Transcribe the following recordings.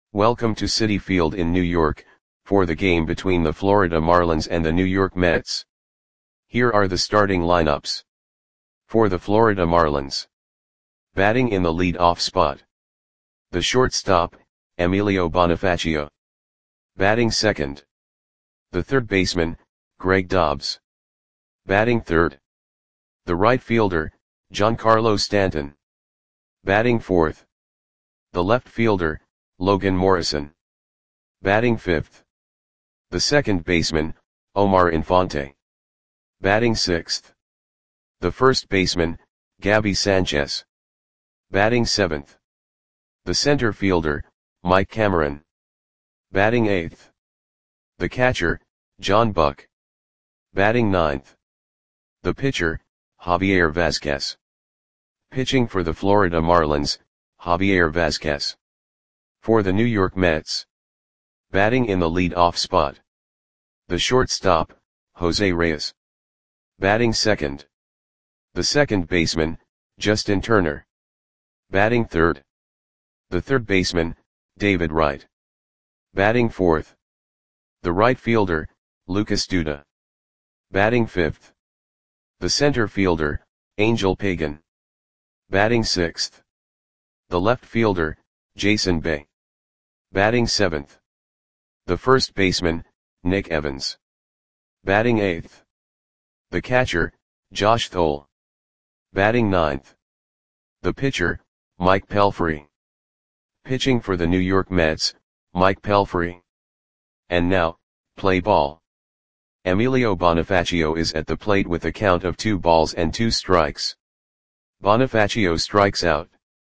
Welcome to Citi Field in New York, for the game between the Florida Marlins and the New York Mets. Here are the starting lineups. For the Florida Marlins. Batting in the lead-off spot. The shortstop, Emilio Bonifacio. Batting second. The third baseman, Greg Dobbs. Batting third. The right fielder, Giancarlo Stanton. Batting fourth. The left fielder, Logan Morrison. Batting fifth. The second baseman, Omar Infante. Batting sixth. The first baseman, Gabby Sanchez. Batting seventh. The center fielder, Mike Cameron. Batting eighth. The catcher, John Buck. Batting ninth. The pitcher, Javier Vazquez. Pitching for the Florida Marlins, Javier Vazquez. For the New York Mets. Batting in the lead-off spot. The shortstop, Jose Reyes. Batting second. The second baseman, Justin Turner. Batting third. The third baseman, David Wright. Batting fourth. The right fielder, Lucas Duda. Batting fifth. The center fielder, Angel Pagan. Batting sixth. The left fielder, Jason Bay. Batting seventh. The first baseman, Nick Evans. Batting eighth. The catcher, Josh Thole. Batting ninth. The pitcher, Mike Pelfrey. Pitching for the New York Mets, Mike Pelfrey. And now, play ball. Emilio Bonifacio is at the plate with a count of 2 balls and 2 strikes. Bonifacio strikes out.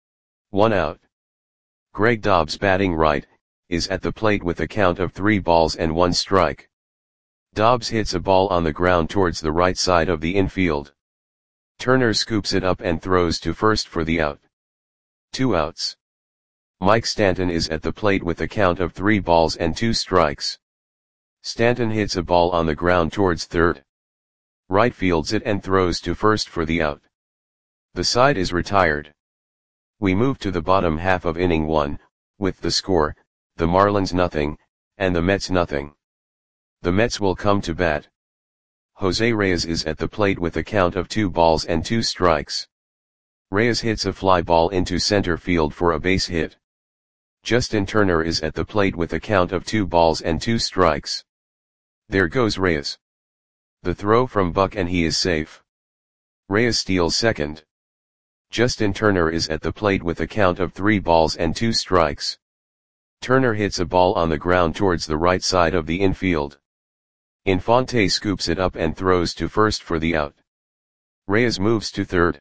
1 out. Greg Dobbs, batting right, is at the plate with a count of 3 balls and 1 strike. Dobbs hits a ball on the ground towards the right side of the infield. Turner scoops it up and throws to first for the out. 2 outs. Mike Stanton is at the plate with a count of 3 balls and 2 strikes. Stanton hits a ball on the ground towards third. Wright fields it and throws to first for the out. The side is retired. We move to the bottom half of inning 1, with the score, the Marlins nothing, and the Mets nothing. The Mets will come to bat. Jose Reyes is at the plate with a count of 2 balls and 2 strikes. Reyes hits a fly ball into center field for a base hit. Justin Turner is at the plate with a count of 2 balls and 2 strikes. There goes Reyes. The throw from Buck and he is safe. Reyes steals second. Justin Turner is at the plate with a count of 3 balls and 2 strikes. Turner hits a ball on the ground towards the right side of the infield. Infante scoops it up and throws to first for the out. Reyes moves to third.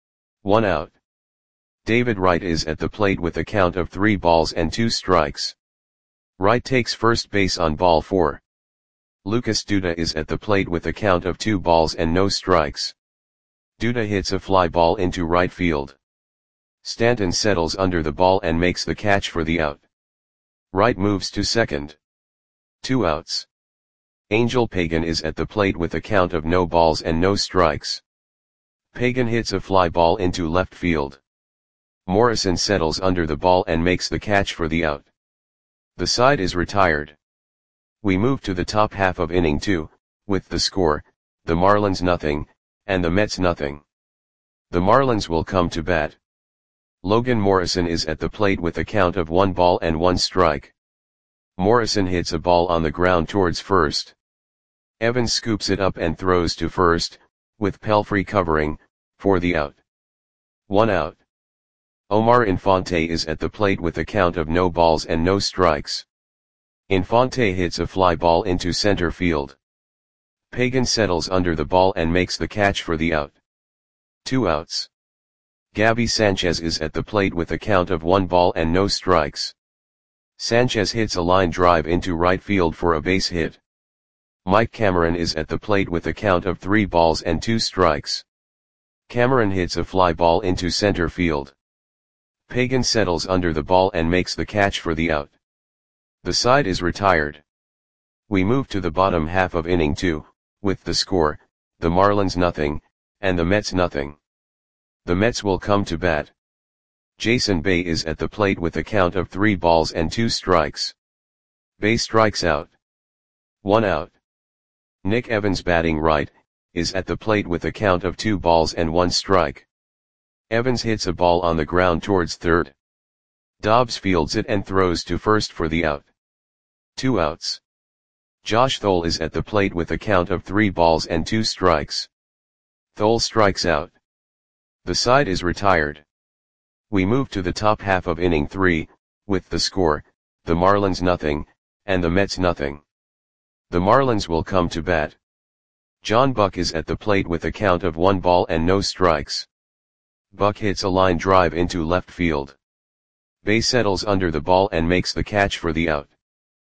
1 out. David Wright is at the plate with a count of 3 balls and 2 strikes. Wright takes first base on ball 4. Lucas Duda is at the plate with a count of 2 balls and no strikes. Duda hits a fly ball into right field. Stanton settles under the ball and makes the catch for the out. Wright moves to second. 2 outs. Angel Pagan is at the plate with a count of no balls and no strikes. Pagan hits a fly ball into left field. Morrison settles under the ball and makes the catch for the out. The side is retired. We move to the top half of inning 2, with the score, the Marlins nothing, and the Mets nothing. The Marlins will come to bat. Logan Morrison is at the plate with a count of 1 ball and 1 strike. Morrison hits a ball on the ground towards first. Evans scoops it up and throws to first, with Pelfrey covering, for the out. 1 out. Omar Infante is at the plate with a count of no balls and no strikes. Infante hits a fly ball into center field. Pagan settles under the ball and makes the catch for the out. 2 outs. Gabby Sanchez is at the plate with a count of 1 ball and no strikes. Sanchez hits a line drive into right field for a base hit. Mike Cameron is at the plate with a count of 3 balls and 2 strikes. Cameron hits a fly ball into center field. Pagan settles under the ball and makes the catch for the out. The side is retired. We move to the bottom half of inning 2, with the score, the Marlins nothing, and the Mets nothing. The Mets will come to bat. Jason Bay is at the plate with a count of 3 balls and 2 strikes. Bay strikes out. 1 out. Nick Evans, batting right, is at the plate with a count of 2 balls and 1 strike. Evans hits a ball on the ground towards third. Dobbs fields it and throws to first for the out. 2 outs. Josh Thole is at the plate with a count of 3 balls and 2 strikes. Thole strikes out. The side is retired. We move to the top half of inning 3, with the score, the Marlins nothing, and the Mets nothing. The Marlins will come to bat. John Buck is at the plate with a count of 1 ball and no strikes. Buck hits a line drive into left field. Bay settles under the ball and makes the catch for the out.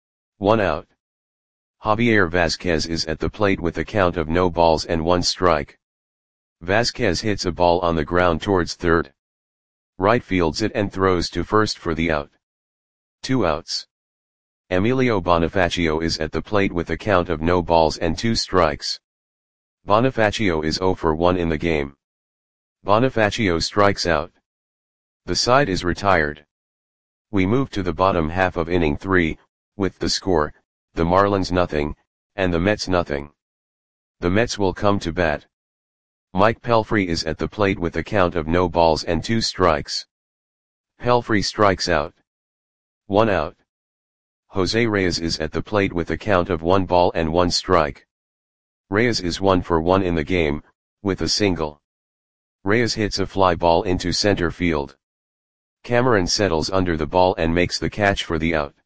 1 out. Javier Vasquez is at the plate with a count of no balls and 1 strike. Vasquez hits a ball on the ground towards third. Right fields it and throws to first for the out. 2 outs. Emilio Bonifacio is at the plate with a count of no balls and 2 strikes. Bonifacio is 0 for 1 in the game. Bonifacio strikes out. The side is retired. We move to the bottom half of inning 3, with the score, the Marlins nothing, and the Mets nothing. The Mets will come to bat. Mike Pelfrey is at the plate with a count of no balls and 2 strikes. Pelfrey strikes out. 1 out. Jose Reyes is at the plate with a count of 1 ball and 1 strike. Reyes is 1 for 1 in the game, with a single. Reyes hits a fly ball into center field. Cameron settles under the ball and makes the catch for the out.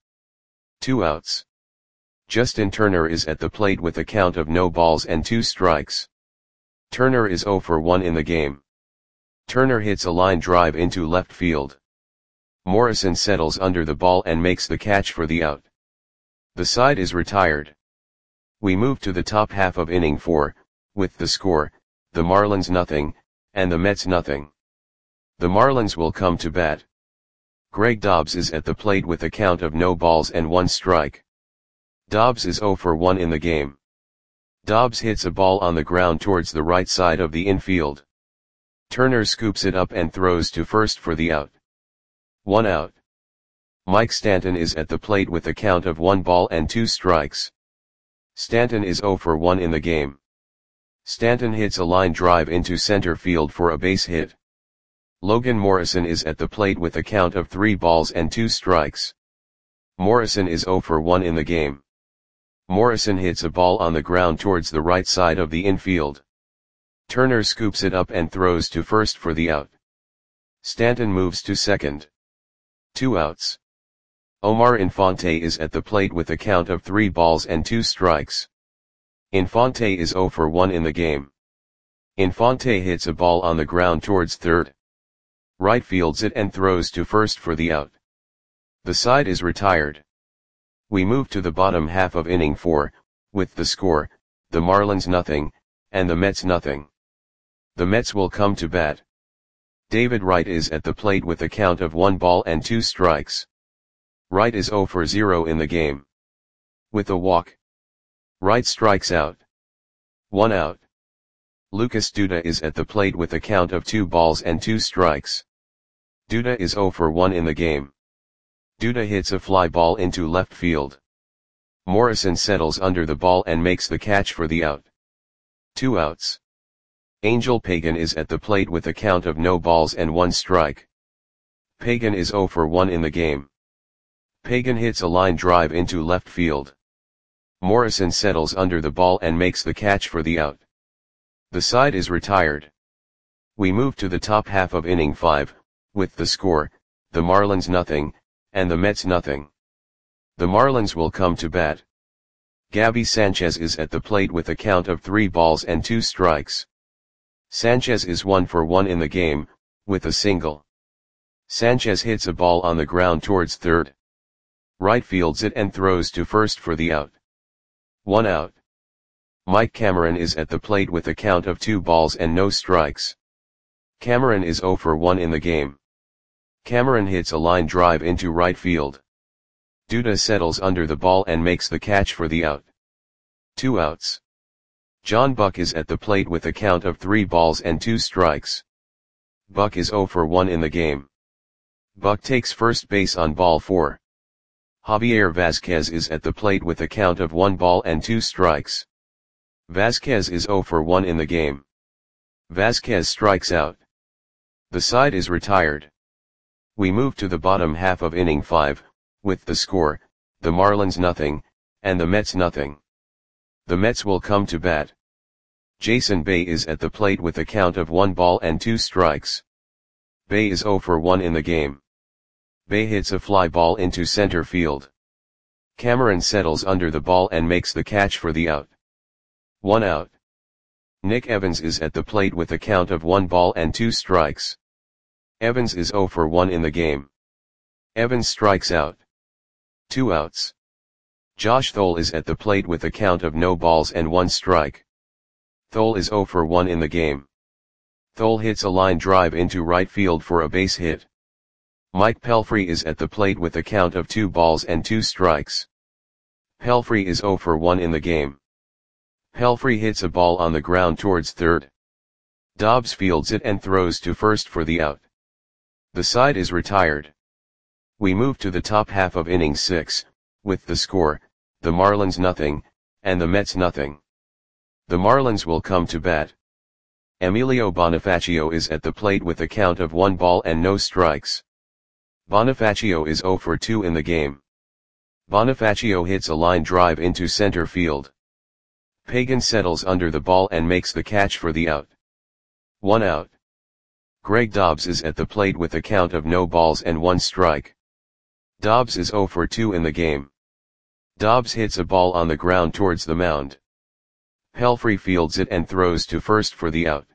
2 outs. Justin Turner is at the plate with a count of no balls and 2 strikes. Turner is 0 for 1 in the game. Turner hits a line drive into left field. Morrison settles under the ball and makes the catch for the out. The side is retired. We move to the top half of inning 4, with the score, the Marlins nothing, and the Mets nothing. The Marlins will come to bat. Greg Dobbs is at the plate with a count of no balls and 1 strike. Dobbs is 0 for 1 in the game. Dobbs hits a ball on the ground towards the right side of the infield. Turner scoops it up and throws to first for the out. 1 out. Mike Stanton is at the plate with a count of 1 ball and 2 strikes. Stanton is 0 for 1 in the game. Stanton hits a line drive into center field for a base hit. Logan Morrison is at the plate with a count of 3 balls and 2 strikes. Morrison is 0 for 1 in the game. Morrison hits a ball on the ground towards the right side of the infield. Turner scoops it up and throws to first for the out. Stanton moves to second. 2 outs. Omar Infante is at the plate with a count of 3 balls and 2 strikes. Infante is 0 for 1 in the game. Infante hits a ball on the ground towards third. Right fields it and throws to first for the out. The side is retired. We move to the bottom half of inning 4, with the score, the Marlins nothing, and the Mets nothing. The Mets will come to bat. David Wright is at the plate with a count of 1 ball and 2 strikes. Wright is 0 for 0 in the game. With a walk. Wright strikes out. 1 out. Lucas Duda is at the plate with a count of 2 balls and 2 strikes. Duda is 0 for 1 in the game. Duda hits a fly ball into left field. Morrison settles under the ball and makes the catch for the out. 2 outs. Angel Pagan is at the plate with a count of no balls and 1 strike. Pagan is 0 for 1 in the game. Pagan hits a line drive into left field. Morrison settles under the ball and makes the catch for the out. The side is retired. We move to the top half of inning 5, with the score, the Marlins nothing, and the Mets nothing. The Marlins will come to bat. Gabby Sanchez is at the plate with a count of 3 balls and 2 strikes. Sanchez is 1 for 1 in the game, with a single. Sanchez hits a ball on the ground towards third. Right fields it and throws to first for the out. 1 out. Mike Cameron is at the plate with a count of 2 balls and no strikes. Cameron is 0 for 1 in the game. Cameron hits a line drive into right field. Duda settles under the ball and makes the catch for the out. 2 outs. John Buck is at the plate with a count of 3 balls and 2 strikes. Buck is 0 for 1 in the game. Buck takes first base on ball 4. Javier Vazquez is at the plate with a count of 1 ball and 2 strikes. Vazquez is 0 for 1 in the game. Vazquez strikes out. The side is retired. We move to the bottom half of inning 5, with the score, the Marlins nothing, and the Mets nothing. The Mets will come to bat. Jason Bay is at the plate with a count of 1 ball and 2 strikes. Bay is 0 for 1 in the game. Bay hits a fly ball into center field. Cameron settles under the ball and makes the catch for the out. 1 out. Nick Evans is at the plate with a count of 1 ball and 2 strikes. Evans is 0 for 1 in the game. Evans strikes out. 2 outs. Josh Thole is at the plate with a count of no balls and 1 strike. Thole is 0 for 1 in the game. Thole hits a line drive into right field for a base hit. Mike Pelfrey is at the plate with a count of 2 balls and 2 strikes. Pelfrey is 0 for 1 in the game. Pelfrey hits a ball on the ground towards third. Dobbs fields it and throws to first for the out. The side is retired. We move to the top half of inning 6, with the score, the Marlins nothing, and the Mets nothing. The Marlins will come to bat. Emilio Bonifacio is at the plate with a count of 1 ball and no strikes. Bonifacio is 0 for 2 in the game. Bonifacio hits a line drive into center field. Pagan settles under the ball and makes the catch for the out. 1 out. Greg Dobbs is at the plate with a count of no balls and 1 strike. Dobbs is 0 for 2 in the game. Dobbs hits a ball on the ground towards the mound. Pelfrey fields it and throws to first for the out.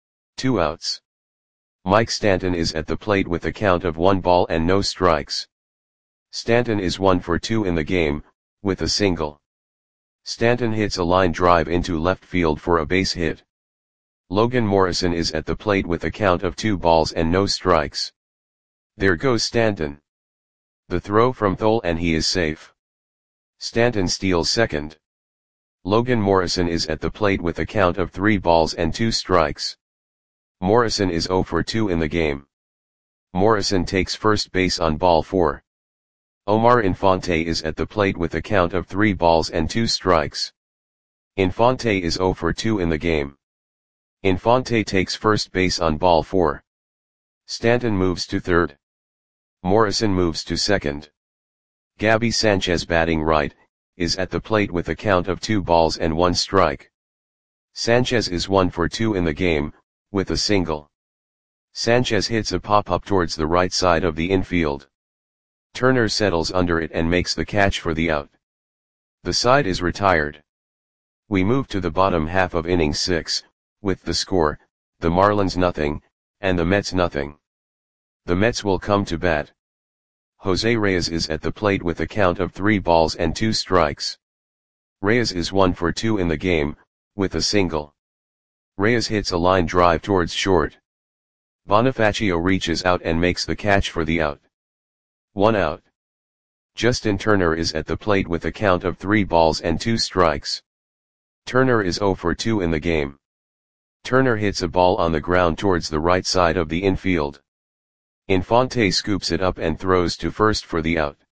2 outs. Mike Stanton is at the plate with a count of 1 ball and no strikes. Stanton is 1 for 2 in the game, with a single. Stanton hits a line drive into left field for a base hit. Logan Morrison is at the plate with a count of 2 balls and no strikes. There goes Stanton. The throw from Thole and he is safe. Stanton steals second. Logan Morrison is at the plate with a count of 3 balls and 2 strikes. Morrison is 0 for 2 in the game. Morrison takes first base on ball 4. Omar Infante is at the plate with a count of 3 balls and 2 strikes. Infante is 0 for 2 in the game. Infante takes first base on ball 4. Stanton moves to third. Morrison moves to second. Gabby Sanchez batting right, is at the plate with a count of 2 balls and 1 strike. Sanchez is 1 for 2 in the game, with a single. Sanchez hits a pop-up towards the right side of the infield. Turner settles under it and makes the catch for the out. The side is retired. We move to the bottom half of inning 6, with the score, the Marlins nothing, and the Mets nothing. The Mets will come to bat. Jose Reyes is at the plate with a count of 3 balls and 2 strikes. Reyes is 1 for 2 in the game, with a single. Reyes hits a line drive towards short. Bonifacio reaches out and makes the catch for the out. 1 out. Justin Turner is at the plate with a count of 3 balls and 2 strikes. Turner is 0 for 2 in the game. Turner hits a ball on the ground towards the right side of the infield. Infante scoops it up and throws to first for the out.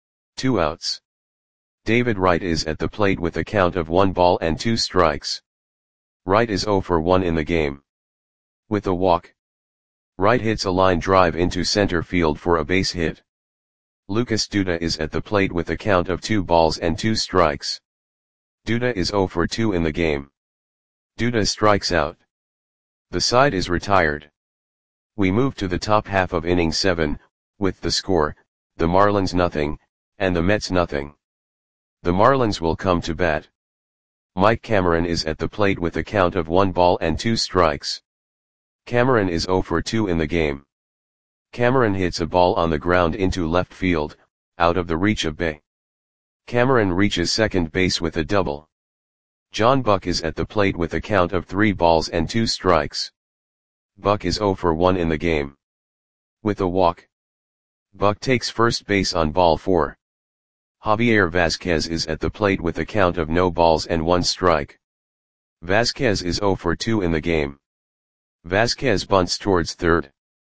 2 outs. David Wright is at the plate with a count of 1 ball and 2 strikes. Wright is 0 for 1 in the game. With a walk. Wright hits a line drive into center field for a base hit. Lucas Duda is at the plate with a count of 2 balls and 2 strikes. Duda is 0 for 2 in the game. Duda strikes out. The side is retired. We move to the top half of inning 7, with the score, the Marlins nothing, and the Mets nothing. The Marlins will come to bat. Mike Cameron is at the plate with a count of 1 ball and 2 strikes. Cameron is 0 for 2 in the game. Cameron hits a ball on the ground into left field, out of the reach of Bay. Cameron reaches second base with a double. John Buck is at the plate with a count of 3 balls and 2 strikes. Buck is 0 for 1 in the game. With a walk. Buck takes first base on ball 4. Javier Vazquez is at the plate with a count of no balls and 1 strike. Vazquez is 0 for 2 in the game. Vazquez bunts towards third.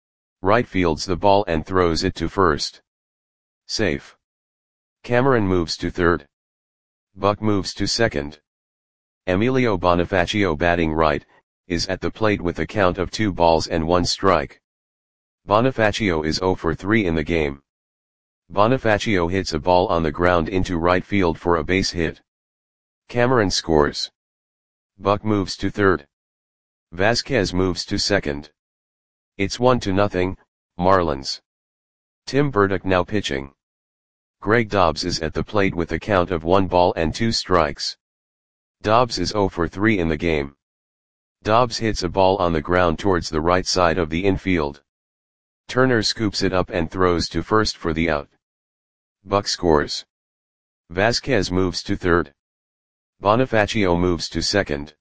Right fields the ball and throws it to first. Safe. Cameron moves to third. Buck moves to second. Emilio Bonifacio batting right, is at the plate with a count of 2 balls and 1 strike. Bonifacio is 0 for 3 in the game. Bonifacio hits a ball on the ground into right field for a base hit. Cameron scores. Buck moves to third. Vasquez moves to second. It's 1-0, Marlins. Tim Burdick now pitching. Greg Dobbs is at the plate with a count of 1 ball and 2 strikes. Dobbs is 0 for 3 in the game. Dobbs hits a ball on the ground towards the right side of the infield. Turner scoops it up and throws to first for the out. Buck scores. Vasquez moves to third. Bonifacio moves to second.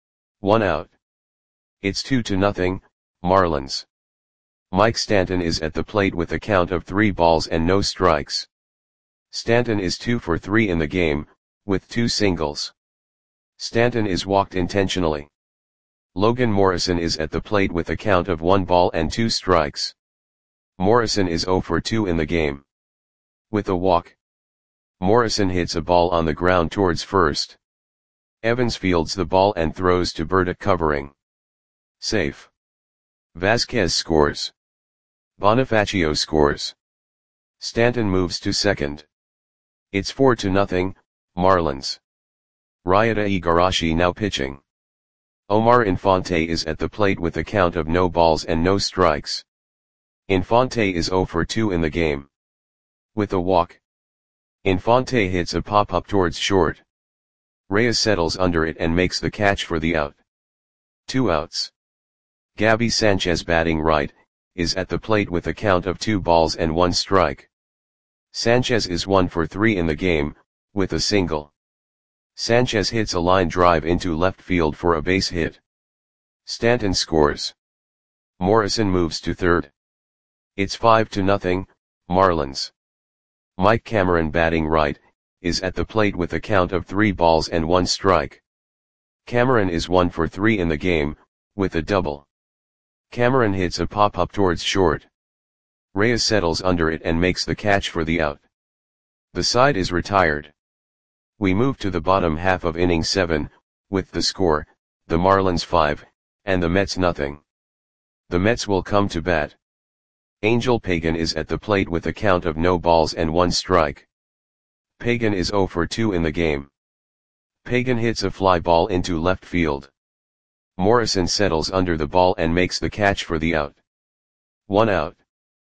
1 out. It's 2-0, Marlins. Mike Stanton is at the plate with a count of 3 balls and no strikes. Stanton is 2 for 3 in the game, with 2 singles. Stanton is walked intentionally. Logan Morrison is at the plate with a count of 1 ball and 2 strikes. Morrison is 0 for 2 in the game. With a walk. Morrison hits a ball on the ground towards first. Evans fields the ball and throws to Burdick covering. Safe. Vasquez scores. Bonifacio scores. Stanton moves to second. It's 4-0, Marlins. Ryota Igarashi now pitching. Omar Infante is at the plate with a count of no balls and no strikes. Infante is 0 for 2 in the game. With a walk. Infante hits a pop-up towards short. Reyes settles under it and makes the catch for the out. 2 outs. Gabby Sanchez batting right, is at the plate with a count of 2 balls and 1 strike. Sanchez is 1 for 3 in the game, with a single. Sanchez hits a line drive into left field for a base hit. Stanton scores. Morrison moves to third. It's 5-0, Marlins. Mike Cameron batting right, is at the plate with a count of 3 balls and 1 strike. Cameron is 1 for 3 in the game, with a double. Cameron hits a pop-up towards short. Reyes settles under it and makes the catch for the out. The side is retired. We move to the bottom half of inning 7, with the score, the Marlins 5, and the Mets nothing. The Mets will come to bat. Angel Pagan is at the plate with a count of no balls and 1 strike. Pagan is 0 for 2 in the game. Pagan hits a fly ball into left field. Morrison settles under the ball and makes the catch for the out. 1 out.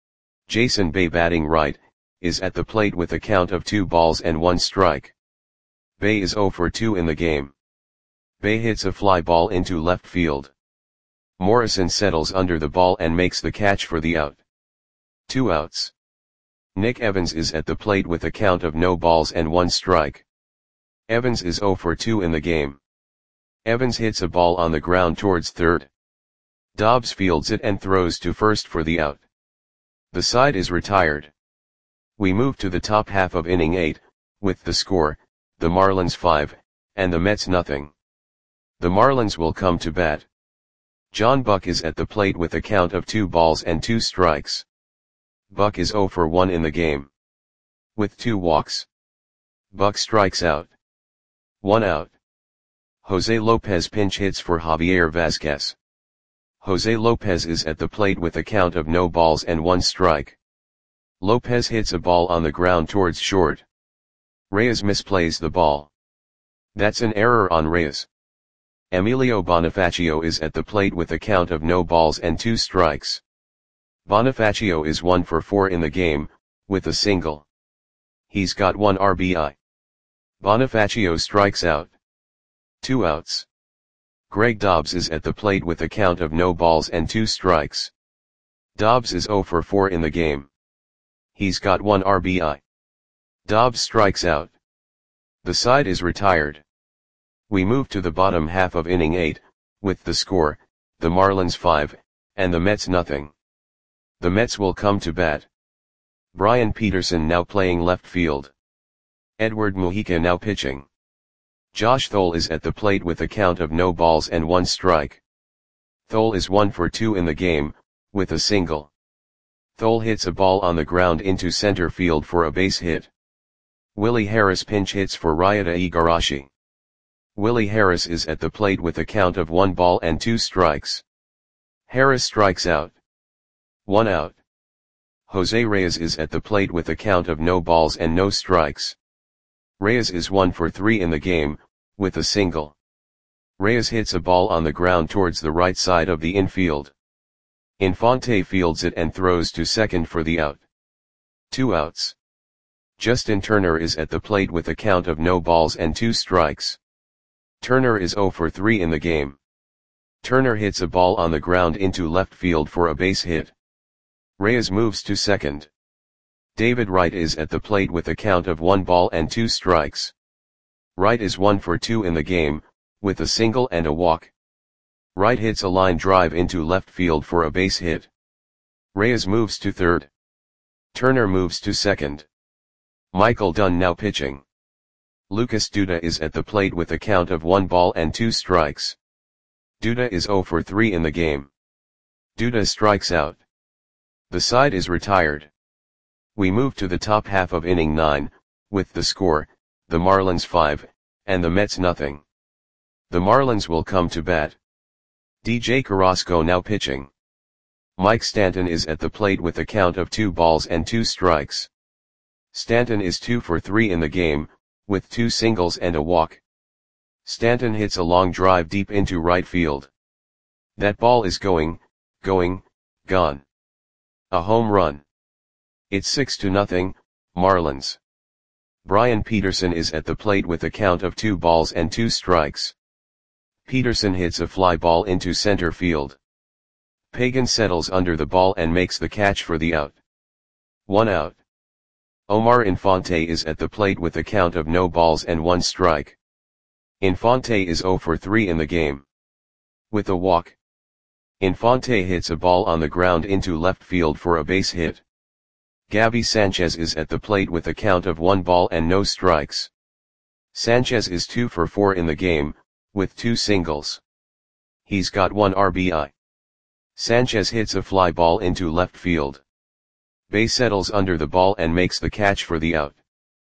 Jason Bay batting right, is at the plate with a count of 2 balls and 1 strike. Bay is 0 for 2 in the game. Bay hits a fly ball into left field. Morrison settles under the ball and makes the catch for the out. 2 outs. Nick Evans is at the plate with a count of no balls and 1 strike. Evans is 0 for 2 in the game. Evans hits a ball on the ground towards third. Dobbs fields it and throws to first for the out. The side is retired. We move to the top half of inning 8, with the score, the Marlins 5, and the Mets nothing. The Marlins will come to bat. John Buck is at the plate with a count of 2 balls and 2 strikes. Buck is 0 for 1 in the game. With 2 walks. Buck strikes out. 1 out. Jose Lopez pinch hits for Javier Vasquez. Jose Lopez is at the plate with a count of no balls and 1 strike. Lopez hits a ball on the ground towards short. Reyes misplays the ball. That's an error on Reyes. Emilio Bonifacio is at the plate with a count of no balls and 2 strikes. Bonifacio is 1 for 4 in the game, with a single. He's got 1 RBI. Bonifacio strikes out. 2 outs. Greg Dobbs is at the plate with a count of no balls and 2 strikes. Dobbs is 0 for 4 in the game. He's got 1 RBI. Dobbs strikes out. The side is retired. We move to the bottom half of inning 8, with the score, the Marlins 5, and the Mets nothing. The Mets will come to bat. Brian Peterson now playing left field. Edward Mujica now pitching. Josh Thole is at the plate with a count of no balls and 1 strike. Thole is 1 for 2 in the game, with a single. Thole hits a ball on the ground into center field for a base hit. Willie Harris pinch hits for Ryota Igarashi. Willie Harris is at the plate with a count of 1 ball and 2 strikes. Harris strikes out. 1 out. Jose Reyes is at the plate with a count of no balls and no strikes. Reyes is 1 for 3 in the game, with a single. Reyes hits a ball on the ground towards the right side of the infield. Infante fields it and throws to second for the out. 2 outs. Justin Turner is at the plate with a count of no balls and 2 strikes. Turner is 0 for 3 in the game. Turner hits a ball on the ground into left field for a base hit. Reyes moves to second. David Wright is at the plate with a count of 1 ball and 2 strikes. Wright is 1 for 2 in the game, with a single and a walk. Wright hits a line drive into left field for a base hit. Reyes moves to third. Turner moves to second. Michael Dunn now pitching. Lucas Duda is at the plate with a count of 1 ball and 2 strikes. Duda is 0 for 3 in the game. Duda strikes out. The side is retired. We move to the top half of inning 9, with the score, the Marlins 5, and the Mets nothing. The Marlins will come to bat. DJ Carrasco now pitching. Mike Stanton is at the plate with a count of 2 balls and 2 strikes. Stanton is 2 for 3 in the game, with 2 singles and a walk. Stanton hits a long drive deep into right field. That ball is gone. A home run. It's 6-0, Marlins. Brian Peterson is at the plate with a count of 2 balls and 2 strikes. Peterson hits a fly ball into center field. Pagan settles under the ball and makes the catch for the out. 1 out. Omar Infante is at the plate with a count of no balls and 1 strike. Infante is 0 for 3 in the game. With a walk. Infante hits a ball on the ground into left field for a base hit. Gabby Sanchez is at the plate with a count of 1 ball and no strikes. Sanchez is 2 for 4 in the game, with 2 singles. He's got 1 RBI. Sanchez hits a fly ball into left field. Bay settles under the ball and makes the catch for the out.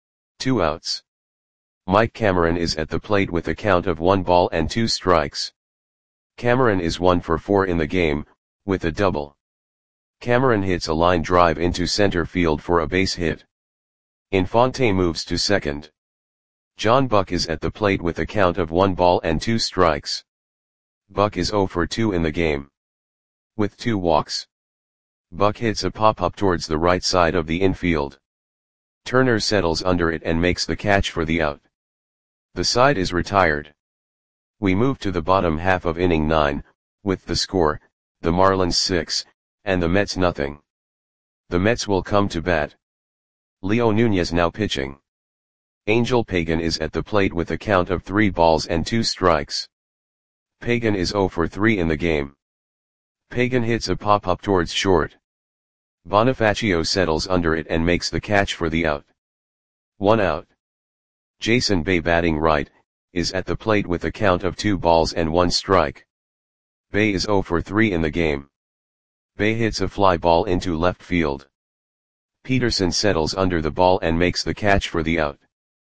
2 outs. Mike Cameron is at the plate with a count of 1 ball and 2 strikes. Cameron is 1 for 4 in the game, with a double. Cameron hits a line drive into center field for a base hit. Infante moves to second. John Buck is at the plate with a count of 1 ball and 2 strikes. Buck is 0 for 2 in the game. With 2 walks. Buck hits a pop-up towards the right side of the infield. Turner settles under it and makes the catch for the out. The side is retired. We move to the bottom half of inning 9, with the score, the Marlins 6, and the Mets nothing. The Mets will come to bat. Leo Nunez now pitching. Angel Pagan is at the plate with a count of 3 balls and 2 strikes. Pagan is 0 for 3 in the game. Pagan hits a pop-up towards short. Bonifacio settles under it and makes the catch for the out. 1 out. Jason Bay batting right, is at the plate with a count of 2 balls and 1 strike. Bay is 0 for 3 in the game. Bay hits a fly ball into left field. Peterson settles under the ball and makes the catch for the out.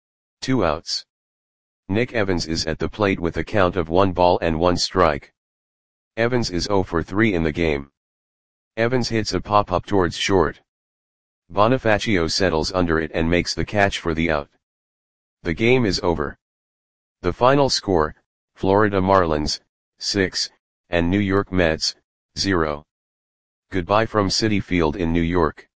2 outs. Nick Evans is at the plate with a count of 1 ball and 1 strike. Evans is 0 for 3 in the game. Evans hits a pop-up towards short. Bonifacio settles under it and makes the catch for the out. The game is over. The final score, Florida Marlins, 6, and New York Mets, 0. Goodbye from Citi Field in New York.